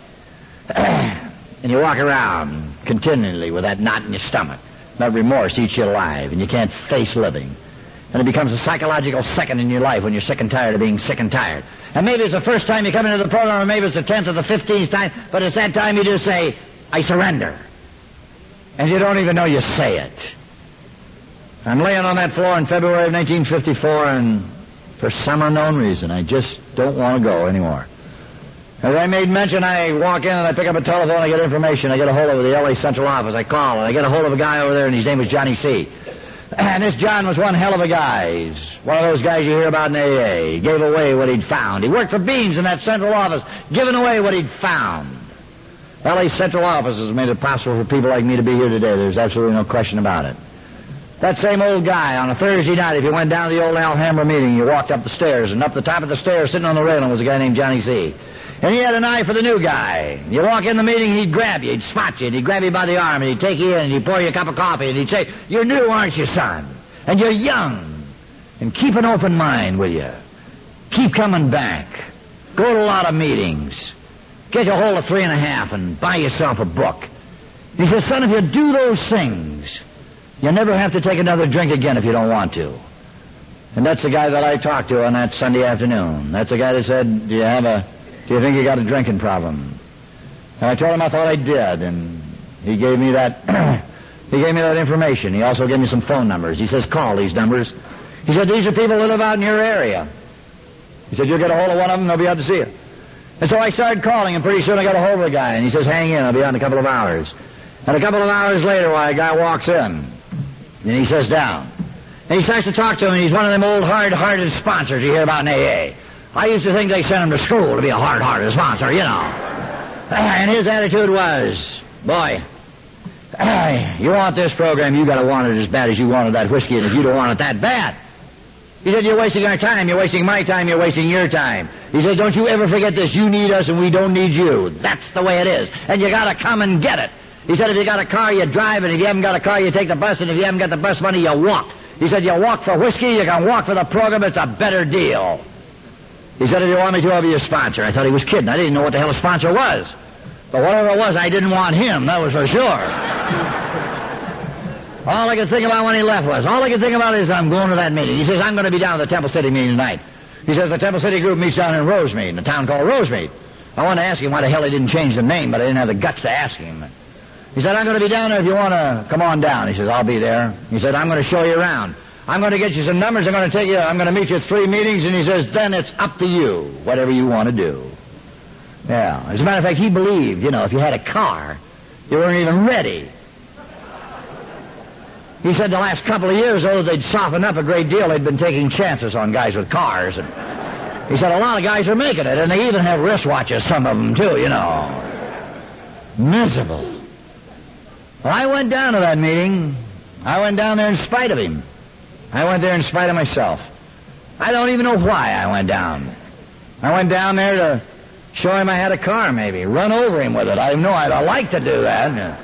[SPEAKER 1] And you walk around continually with that knot in your stomach. That remorse eats you alive, and you can't face living. And it becomes a psychological second in your life when you're sick and tired of being sick and tired. And maybe it's the first time you come into the program, or maybe it's the 10th or the 15th time, but it's that time you just say, "I surrender." And you don't even know you say it. I'm laying on that floor in February of 1954, and for some unknown reason, I just don't want to go anymore. As I made mention, I walk in and I pick up a telephone, I get information, I get a hold of the L.A. Central Office, I call, and I get a hold of a guy over there, and his name was Johnny C. And this John was one hell of a guy. He's one of those guys you hear about in AA. He gave away what he'd found. He worked for Beans in that Central Office, giving away what he'd found. L.A. Central Office has made it possible for people like me to be here today. There's absolutely no question about it. That same old guy, on a Thursday night, if you went down to the old Alhambra meeting, you walked up the stairs, and up the top of the stairs, sitting on the railing, was a guy named Johnny C. And he had an eye for the new guy. You walk in the meeting, he'd grab you, he'd spot you, and he'd grab you by the arm, and he'd take you in, and he'd pour you a cup of coffee, and he'd say, "You're new, aren't you, son? And you're young. And keep an open mind, will you? Keep coming back. Go to a lot of meetings. Get a hold of 3.5 and buy yourself a book." He says, "Son, if you do those things, you never have to take another drink again if you don't want to." And that's the guy that I talked to on that Sunday afternoon. That's the guy that said, do you think you got a drinking problem? And I told him I thought I did, and he gave me that, information. He also gave me some phone numbers. He says, "Call these numbers." He said, "These are people that live out in your area." He said, "You'll get a hold of one of them, they'll be out to see you." And so I started calling, and pretty soon I got a hold of the guy, and he says, "Hang in, I'll be out in a couple of hours." And a couple of hours later, a guy walks in. And he sits down. And he starts to talk to him, and he's one of them old hard-hearted sponsors you hear about in AA. I used to think they sent him to school to be a hard-hearted sponsor, you know. And his attitude was, "Boy, you want this program, you gotta want it as bad as you wanted that whiskey, and if you don't want it that bad." He said, "You're wasting our time, you're wasting my time, you're wasting your time." He said, "Don't you ever forget this, you need us and we don't need you. That's the way it is. And you gotta come and get it." He said, "If you got a car, you drive, and if you haven't got a car, you take the bus, and if you haven't got the bus money, you walk." He said, "You walk for whiskey, you can walk for the program, it's a better deal." He said, "If you want me to, I'll be your sponsor." I thought he was kidding. I didn't know what the hell a sponsor was. But whatever it was, I didn't want him, that was for sure. All I could think about when he left was, all I could think about is, I'm going to that meeting. He says, "I'm going to be down at the Temple City meeting tonight." He says, "The Temple City group meets down in Rosemead, in a town called Rosemead." I wanted to ask him why the hell he didn't change the name, but I didn't have the guts to ask him. He said, "I'm going to be down there if you want to come on down." He says, "I'll be there." He said, "I'm going to show you around. I'm going to get you some numbers. I'm going to meet you at 3 meetings. And he says, then it's up to you, whatever you want to do. Yeah. As a matter of fact, he believed, if you had a car, you weren't even ready. He said the last couple of years, though, they'd softened up a great deal. They'd been taking chances on guys with cars. And he said a lot of guys are making it, and they even have wristwatches, some of them, too, Miserable. Well, I went down to that meeting. I went down there in spite of him. I went there in spite of myself. I don't even know why I went down. I went down there to show him I had a car, maybe. Run over him with it. I know I'd like to do that.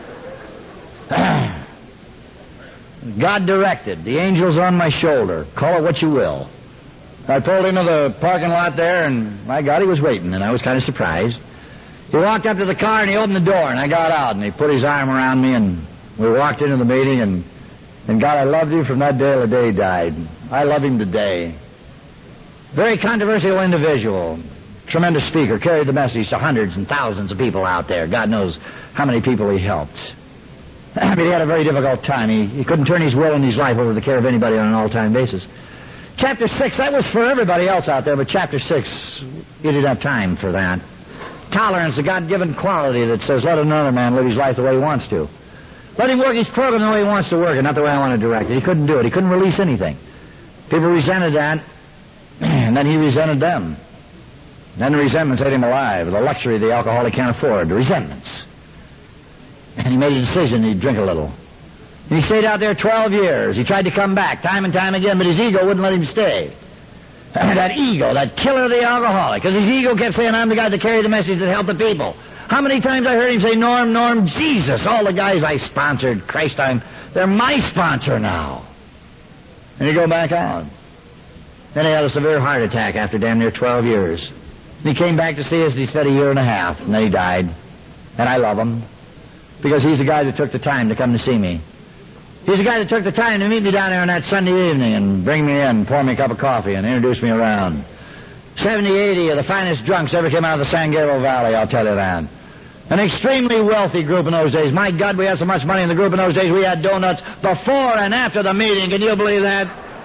[SPEAKER 1] God directed. The angel's on my shoulder. Call it what you will. I pulled into the parking lot there, and my God, he was waiting, and I was kind of surprised. He walked up to the car, and he opened the door, and I got out, and he put his arm around me, and we walked into the meeting, and God, I loved you from that day till the day he died. I love him today. Very controversial individual. Tremendous speaker. Carried the message to hundreds and thousands of people out there. God knows how many people he helped. I mean, he had a very difficult time. He couldn't turn his will and his life over to the care of anybody on an all-time basis. Chapter 6, that was for everybody else out there, but Chapter 6, you didn't have time for that. Tolerance, a God-given quality that says, let another man live his life the way he wants to. Let him work his program the way he wants to work it, not the way I want to direct it. He couldn't do it. He couldn't release anything. People resented that, and then he resented them. Then the resentments ate him alive. The luxury the alcoholic can't afford. The resentments. And he made a decision he'd drink a little. And he stayed out there 12 years. He tried to come back time and time again, but his ego wouldn't let him stay. That ego, that killer of the alcoholic. Because his ego kept saying, I'm the guy to carry the message that helped the people. How many times I heard him say, Norm, Jesus, all the guys I sponsored, Christ, they're my sponsor now. And he'd go back out. Then he had a severe heart attack after damn near 12 years. And he came back to see us, and he spent a year and a half, and then he died. And I love him. Because he's the guy that took the time to come to see me. He's the guy that took the time to meet me down there on that Sunday evening and bring me in, pour me a cup of coffee, and introduce me around. 70, 80 of the finest drunks ever came out of the San Gabriel Valley, I'll tell you that. An extremely wealthy group in those days. My God, we had so much money in the group in those days, we had donuts before and after the meeting. Can you believe that?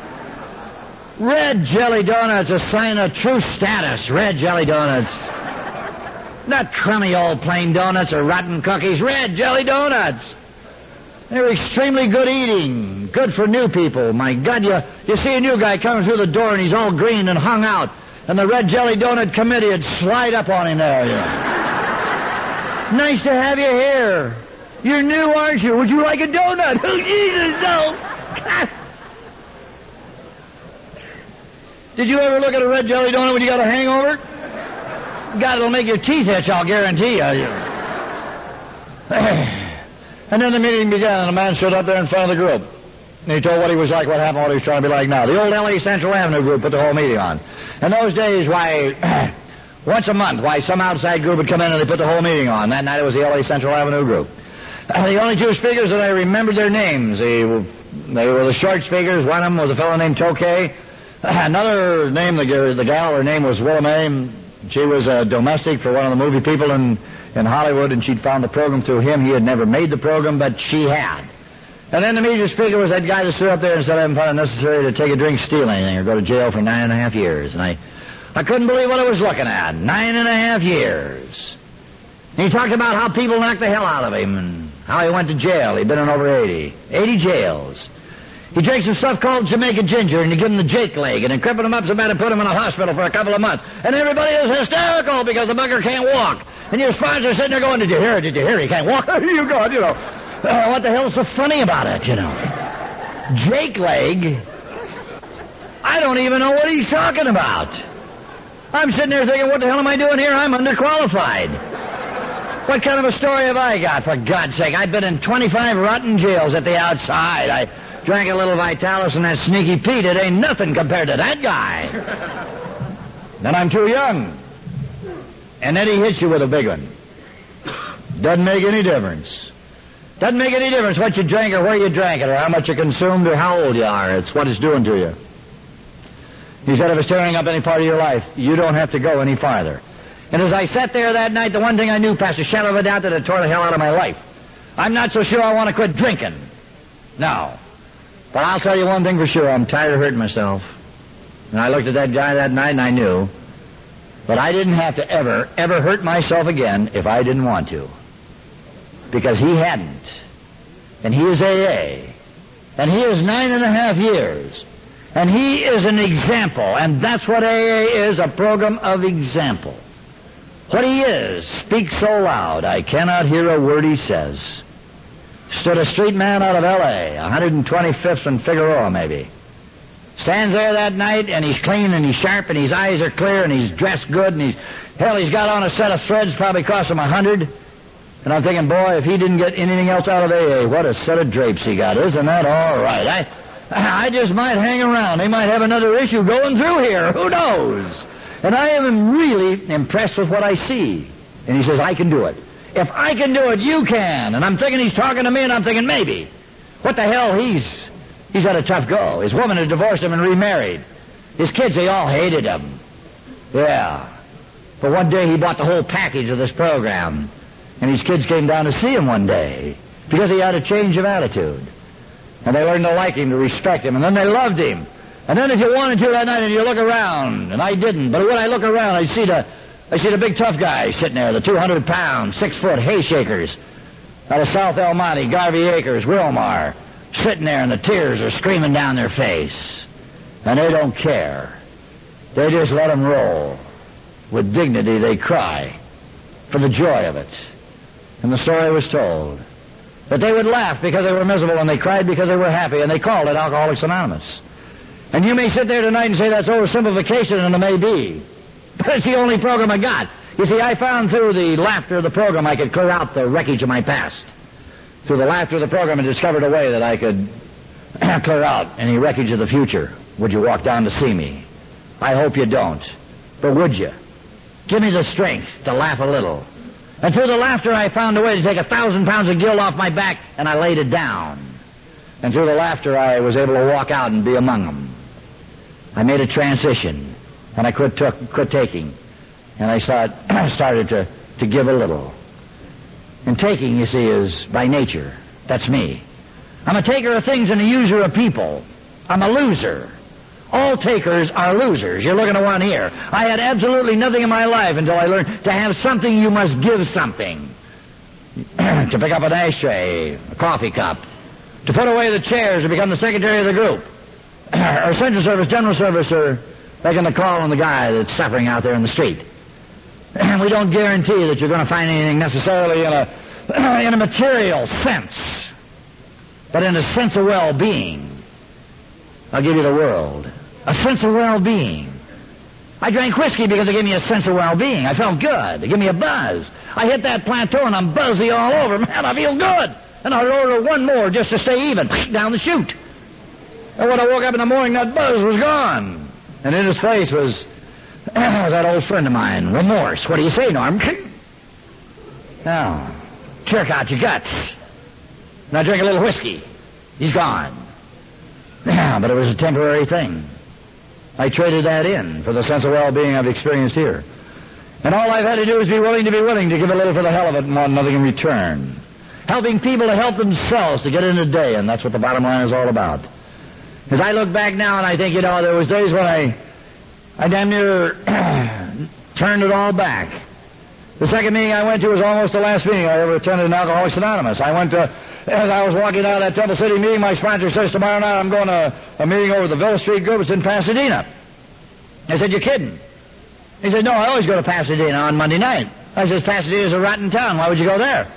[SPEAKER 1] Red jelly donuts, a sign of true status. Red jelly donuts. Not crummy old plain donuts or rotten cookies. Red jelly donuts. They were extremely good eating. Good for new people. My God, you see a new guy coming through the door and he's all green and hung out. And the Red Jelly Donut Committee would slide up on him there. Nice to have you here. You're new, aren't you? Would you like a donut? Oh, Jesus, no. Did you ever look at a red jelly donut when you got a hangover? God, it'll make your teeth itch, I'll guarantee you. And then the meeting began, and a man stood up there in front of the group. And he told what he was like, what happened, what he was trying to be like now. The old L.A. Central Avenue group put the whole meeting on. In those days, why, once a month, some outside group would come in and they put the whole meeting on. That night it was the L.A. Central Avenue group. The only two speakers that I remembered their names, they were the short speakers. One of them was a fellow named Tokay. Another name, the gal, her name was Willamay. She was a domestic for one of the movie people in Hollywood, and she'd found the program through him. He had never made the program, but she had. And then the major speaker was that guy that stood up there and said, I haven't found it necessary to take a drink, steal anything, or go to jail for 9.5 years. And I couldn't believe what I was looking at. 9.5 years. And he talked about how people knocked the hell out of him and how he went to jail. He'd been in over 80 jails. He drank some stuff called Jamaica ginger, and he gave him the Jake leg, and it crippled him up so bad it put him in a hospital for a couple of months. And everybody is hysterical because the bugger can't walk. And your sponsor's sitting there going, did you hear? He can't walk. You God, what the hell's so funny about it, Jake leg? I don't even know what he's talking about. I'm sitting there thinking, what the hell am I doing here? I'm underqualified. What kind of a story have I got, for God's sake? I've been in 25 rotten jails at the outside. I drank a little Vitalis and that Sneaky Pete. It ain't nothing compared to that guy. Then I'm too young. And then he hits you with a big one. Doesn't make any difference. Doesn't make any difference what you drank or where you drank it or how much you consumed or how old you are. It's what it's doing to you. He said if it's tearing up any part of your life, you don't have to go any farther. And as I sat there that night, the one thing I knew, past a shadow of a doubt, that it tore the hell out of my life. I'm not so sure I want to quit drinking. No. But I'll tell you one thing for sure. I'm tired of hurting myself. And I looked at that guy that night and I knew that I didn't have to ever hurt myself again if I didn't want to. Because he hadn't. And he is AA. And he is 9.5 years. And he is an example. And that's what AA is, a program of example. What he is speaks so loud I cannot hear a word he says. Stood a street man out of L.A., 125th and Figueroa maybe. Stands there that night, and he's clean, and he's sharp, and his eyes are clear, and he's dressed good, and he's got on a set of threads, probably cost him $100. And I'm thinking, boy, if he didn't get anything else out of AA, what a set of drapes he got. Isn't that all right? I just might hang around. They might have another issue going through here. Who knows? And I am really impressed with what I see. And he says, I can do it. If I can do it, you can. And I'm thinking he's talking to me, and I'm thinking, maybe. What the hell, he's had a tough go. His woman had divorced him and remarried. His kids, they all hated him. Yeah. But one day he bought the whole package of this program. And his kids came down to see him one day because he had a change of attitude. And they learned to like him, to respect him, and then they loved him. And then if you wanted to that night and you look around, and I didn't, but when I look around, I see the big tough guy sitting there, the 200-pound, 6-foot hay shakers out of South El Monte, Garvey Acres, Wilmar, sitting there and the tears are screaming down their face. And they don't care. They just let them roll. With dignity they cry for the joy of it. And the story was told. But they would laugh because they were miserable, and they cried because they were happy, and they called it Alcoholics Anonymous. And you may sit there tonight and say that's oversimplification, and it may be. But it's the only program I got. You see, I found through the laughter of the program I could clear out the wreckage of my past. Through the laughter of the program I discovered a way that I could clear out any wreckage of the future. Would you walk down to see me? I hope you don't. But would you? Give me the strength to laugh a little. And through the laughter I found a way to take 1,000 pounds of guilt off my back, and I laid it down. And through the laughter I was able to walk out and be among them. I made a transition, and I quit taking. And I started to give a little. And taking, you see, is by nature. That's me. I'm a taker of things and a user of people. I'm a loser. All takers are losers. You're looking at one here. I had absolutely nothing in my life until I learned to have something, you must give something. To pick up an ashtray, a coffee cup. To put away the chairs, to become the secretary of the group. Or central service, general service, or making the call on the guy that's suffering out there in the street. We don't guarantee that you're going to find anything necessarily in a material sense. But in a sense of well-being. I'll give you the world. A sense of well-being. I drank whiskey because it gave me a sense of well-being. I felt good. It gave me a buzz. I hit that plateau and I'm buzzy all over. Man, I feel good. And I'd order one more just to stay even, down the chute. And when I woke up in the morning, that buzz was gone. And in his face was that old friend of mine, remorse. What do you say, Norm? Now, jerk out your guts. And I drink a little whiskey. He's gone. Yeah, but it was a temporary thing. I traded that in for the sense of well-being I've experienced here. And all I've had to do is be willing to give a little for the hell of it and want nothing in return. Helping people to help themselves to get in a day, and that's what the bottom line is all about. As I look back now and I think, there was days when I damn near turned it all back. The second meeting I went to was almost the last meeting I ever attended in Alcoholics Anonymous. As I was walking out of that Temple City meeting, my sponsor says, tomorrow night I'm going to a meeting over the Villa Street group. It's in Pasadena. I said, you're kidding. He said, no, I always go to Pasadena on Monday night. I said, Pasadena's a rotten town. Why would you go there?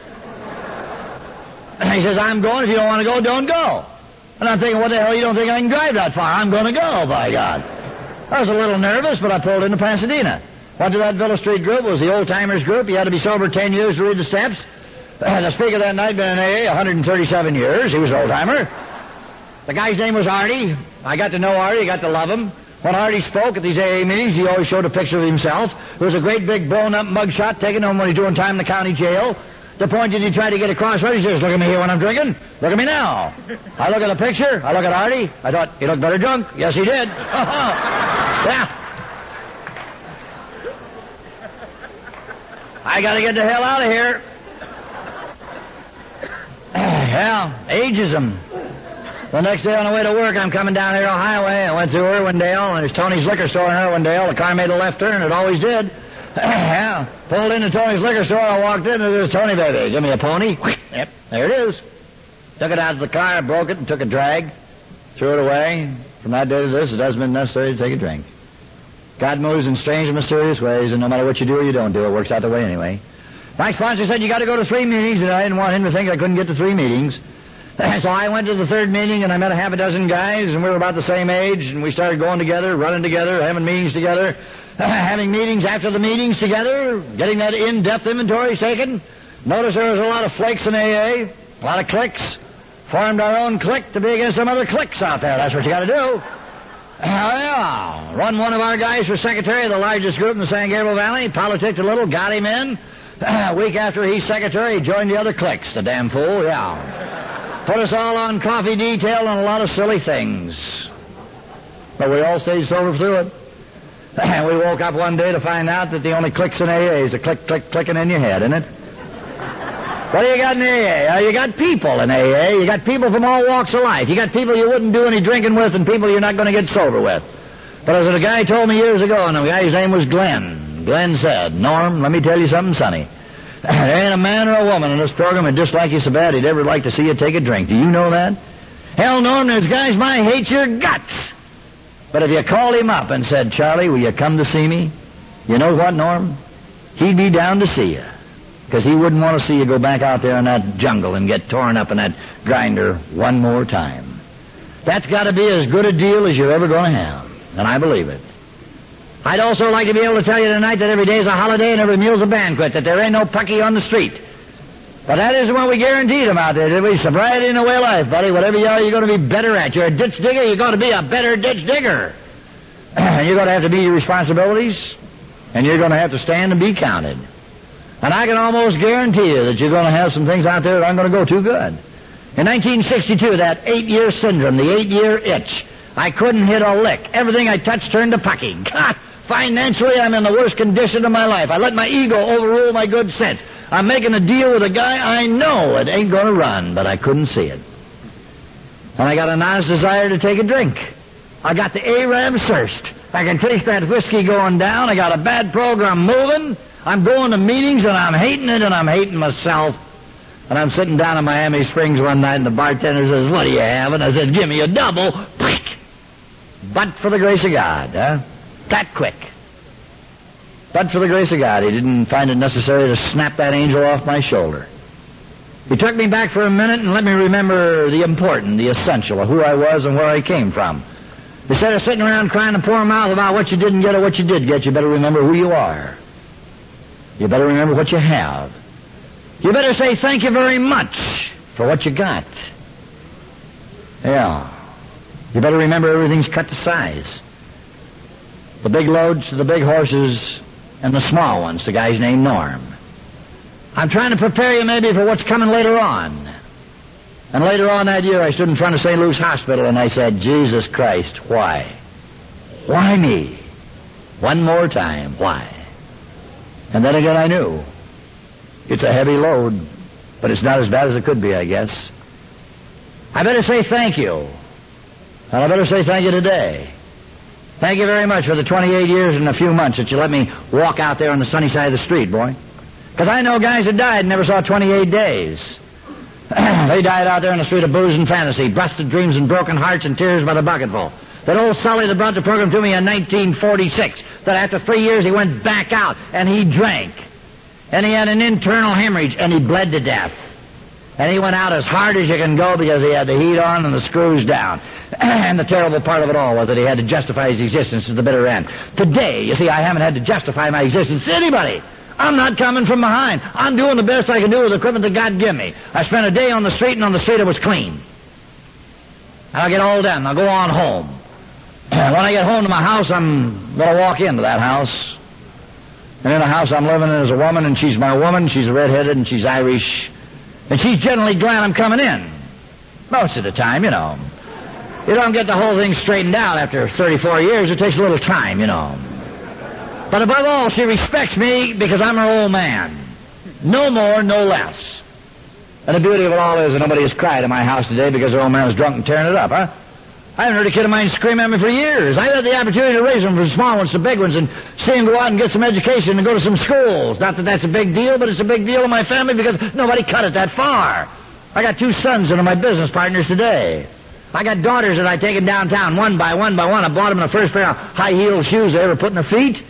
[SPEAKER 1] He says, I'm going. If you don't want to go, don't go. And I'm thinking, what the hell, you don't think I can drive that far? I'm going to go, by God. I was a little nervous, but I pulled into Pasadena. Went to that Villa Street group. It was the old-timers group. You had to be sober 10 years to read the steps. The speaker that night been in AA 137 years. He was an old-timer. The guy's name was Artie. I got to know Artie. I got to love him. When Artie spoke at these AA meetings, he always showed a picture of himself. There was a great big blown-up mugshot taken home when he was doing time in the county jail. The point that he tried to get across, he says, look at me here when I'm drinking. Look at me now. I look at the picture. I look at Artie. I thought, he looked better drunk. Yes, he did. Yeah. I got to get the hell out of here. Yeah, ageism. The next day on the way to work, I'm coming down here on the highway. I went through Irwindale, and there's Tony's Liquor Store in Irwindale. The car made a left turn. It always did. Yeah. Pulled into Tony's Liquor Store. I walked in, and there's Tony, baby. Give me a pony. Yep, there it is. Took it out of the car, broke it, and took a drag. Threw it away. From that day to this, it hasn't been necessary to take a drink. God moves in strange and mysterious ways, and no matter what you do or you don't do, it works out the way anyway. My sponsor said, you got to go to 3 meetings, and I didn't want him to think I couldn't get to 3 meetings. So I went to the 3rd meeting, and I met a half a dozen guys, and we were about the same age, and we started going together, running together, having meetings together, having meetings after the meetings together, getting that in-depth inventory taken. Notice there was a lot of flakes in AA, a lot of cliques. Formed our own clique to be against some other cliques out there. That's what you got to do. Yeah. Run one of our guys for secretary of the largest group in the San Gabriel Valley, politicked a little, got him in. A week after he's secretary, he joined the other cliques, the damn fool, yeah. Put us all on coffee detail and a lot of silly things. But we all stayed sober through it. And we woke up one day to find out that the only cliques in AA is a click, click, clicking in your head, isn't it? What do you got in AA? You got people in AA. You got people from all walks of life. You got people you wouldn't do any drinking with and people you're not going to get sober with. But as a guy told me years ago, and the guy's name was Glenn. Glenn said, Norm, let me tell you something, sonny. There ain't a man or a woman in this program who'd dislike you so bad he'd ever like to see you take a drink. Do you know that? Hell, Norm, there's guys might hate your guts. But if you called him up and said, Charlie, will you come to see me? You know what, Norm? He'd be down to see you. Because he wouldn't want to see you go back out there in that jungle and get torn up in that grinder one more time. That's got to be as good a deal as you're ever going to have. And I believe it. I'd also like to be able to tell you tonight that every day's a holiday and every meal's a banquet, that there ain't no pucky on the street. But that isn't what we guaranteed them out there. There'll be sobriety in the way of life, buddy. Whatever you are, you're going to be better at. You're a ditch digger, you're going to be a better ditch digger. And you're going to have to meet your responsibilities, and you're going to have to stand and be counted. And I can almost guarantee you that you're going to have some things out there that aren't going to go too good. In 1962, that 8-year syndrome, the 8-year itch, I couldn't hit a lick. Everything I touched turned to pucky. God, financially, I'm in the worst condition of my life. I let my ego overrule my good sense. I'm making a deal with a guy I know it ain't going to run, but I couldn't see it. And I got an honest desire to take a drink. I got the Arab thirst. I can taste that whiskey going down. I got a bad program moving. I'm going to meetings, and I'm hating it, and I'm hating myself. And I'm sitting down in Miami Springs one night, and the bartender says, what do you have? And I said, give me a double. But for the grace of God, huh? That quick. But for the grace of God, he didn't find it necessary to snap that angel off my shoulder. He took me back for a minute and let me remember the important, the essential of who I was and where I came from. Instead of sitting around crying a poor mouth about what you didn't get or what you did get, you better remember who you are. You better remember what you have. You better say thank you very much for what you got. Yeah. You better remember everything's cut to size. The big loads to the big horses and the small ones, the guy's named Norm. I'm trying to prepare you maybe for what's coming later on. And later on that year, I stood in front of St. Luke's Hospital and I said, Jesus Christ, why? Why me? One more time, why? And then again I knew. It's a heavy load, but it's not as bad as it could be, I guess. I better say thank you. And I better say thank you today. Thank you very much for the 28 years and a few months that you let me walk out there on the sunny side of the street, boy. Because I know guys that died and never saw 28 days. They died out there on the street of booze and fantasy, busted dreams and broken hearts and tears by the bucketful. That old Sully that brought the program to me in 1946, that after 3 years he went back out and he drank. And he had an internal hemorrhage and he bled to death. And he went out as hard as you can go because he had the heat on and the screws down. And the terrible part of it all was that he had to justify his existence to the bitter end. Today, you see, I haven't had to justify my existence to anybody. I'm not coming from behind. I'm doing the best I can do with the equipment that God gave me. I spent a day on the street, and on the street it was clean. And I'll get all done. I'll go on home. When I get home to my house, I'm going to walk into that house. And in the house I'm living in is a woman, and she's my woman. She's redheaded, and she's Irish. And she's generally glad I'm coming in. Most of the time, you know. You don't get the whole thing straightened out after 34 years. It takes a little time, you know. But above all, she respects me because I'm her old man. No more, no less. And the beauty of it all is that nobody has cried in my house today because their old man was drunk and tearing it up, huh? I haven't heard a kid of mine scream at me for years. I've had the opportunity to raise them from small ones to big ones and see them go out and get some education and go to some schools. Not that that's a big deal, but it's a big deal in my family because nobody cut it that far. I got 2 sons that are my business partners today. I got daughters that I've taken downtown one by one. I bought them the first pair of high-heeled shoes they ever put in their feet.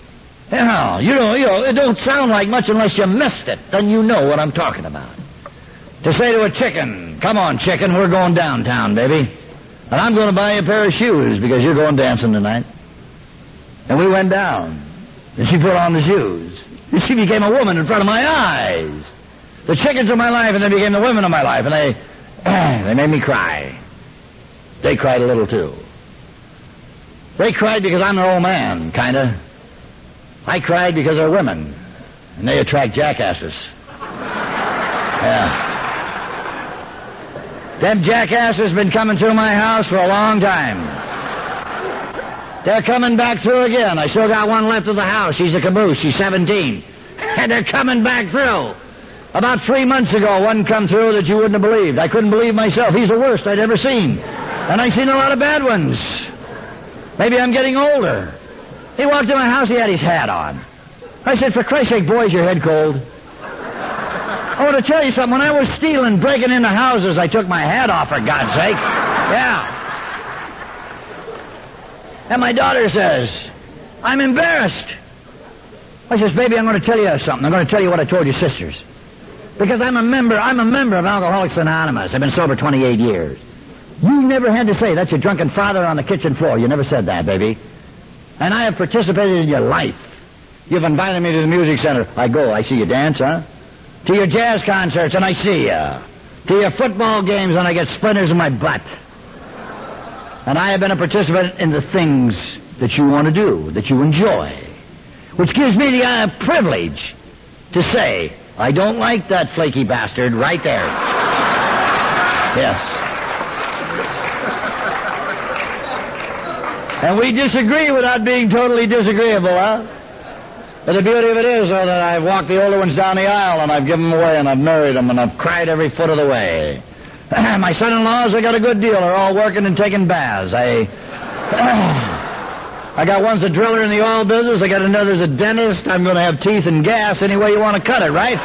[SPEAKER 1] It don't sound like much unless you missed it. Then you know what I'm talking about. To say to a chicken, come on, chicken, we're going downtown, baby. And I'm going to buy you a pair of shoes because you're going dancing tonight. And we went down. And she put on the shoes. And she became a woman in front of my eyes. The chickens of my life, and they became the women of my life. And they made me cry. They cried a little, too. They cried because I'm their old man, kind of. I cried because they're women. And they attract jackasses. Yeah. Them jackasses been coming through my house for a long time. They're coming back through again. I still got one left of the house. She's a caboose. She's 17. And they're coming back through. About 3 months ago, one come through that you wouldn't have believed. I couldn't believe myself. He's the worst I'd ever seen. And I've seen a lot of bad ones. Maybe I'm getting older. He walked in my house, he had his hat on. I said, for Christ's sake, boy, is your head cold? I want to tell you something. When I was stealing, breaking into houses, I took my hat off, for God's sake. Yeah. And my daughter says, I'm embarrassed. I says, baby, I'm going to tell you something. I'm going to tell you what I told your sisters. Because I'm a member of Alcoholics Anonymous. I've been sober 28 years. You never had to say, that's your drunken father on the kitchen floor. You never said that, baby. And I have participated in your life. You've invited me to the music center. I go, I see you dance, huh? To your jazz concerts, and I see you. To your football games, and I get splinters in my butt. And I have been a participant in the things that you want to do, that you enjoy. Which gives me the privilege to say, I don't like that flaky bastard right there. Yes. And we disagree without being totally disagreeable, huh? But the beauty of it is, though, that I've walked the older ones down the aisle, and I've given them away, and I've married them, and I've cried every foot of the way. My son-in-laws, I got a good deal. They're all working and taking baths. I got one's a driller in the oil business. I got another's a dentist. I'm going to have teeth and gas any way you want to cut it, right?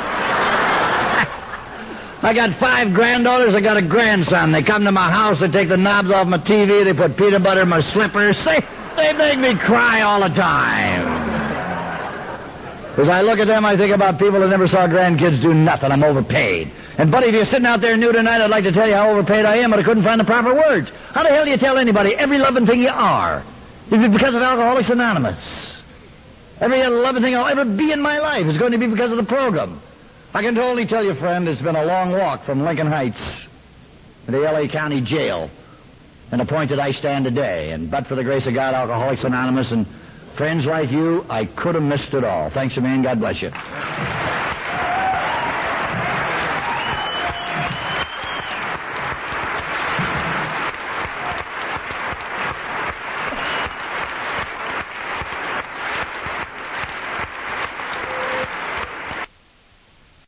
[SPEAKER 1] I got 5 granddaughters. I got a grandson. They come to my house. They take the knobs off my TV. They put peanut butter in my slippers. They make me cry all the time. As I look at them, I think about people that never saw grandkids do nothing. I'm overpaid. And, buddy, if you're sitting out there new tonight, I'd like to tell you how overpaid I am, but I couldn't find the proper words. How the hell do you tell anybody every loving thing you are is because of Alcoholics Anonymous? Every loving thing I'll ever be in my life is going to be because of the program. I can totally tell you, friend, it's been a long walk from Lincoln Heights to the L.A. County Jail and the point that I stand today. And but for the grace of God, Alcoholics Anonymous, and friends like you, I could have missed it all. Thanks a million. God bless you.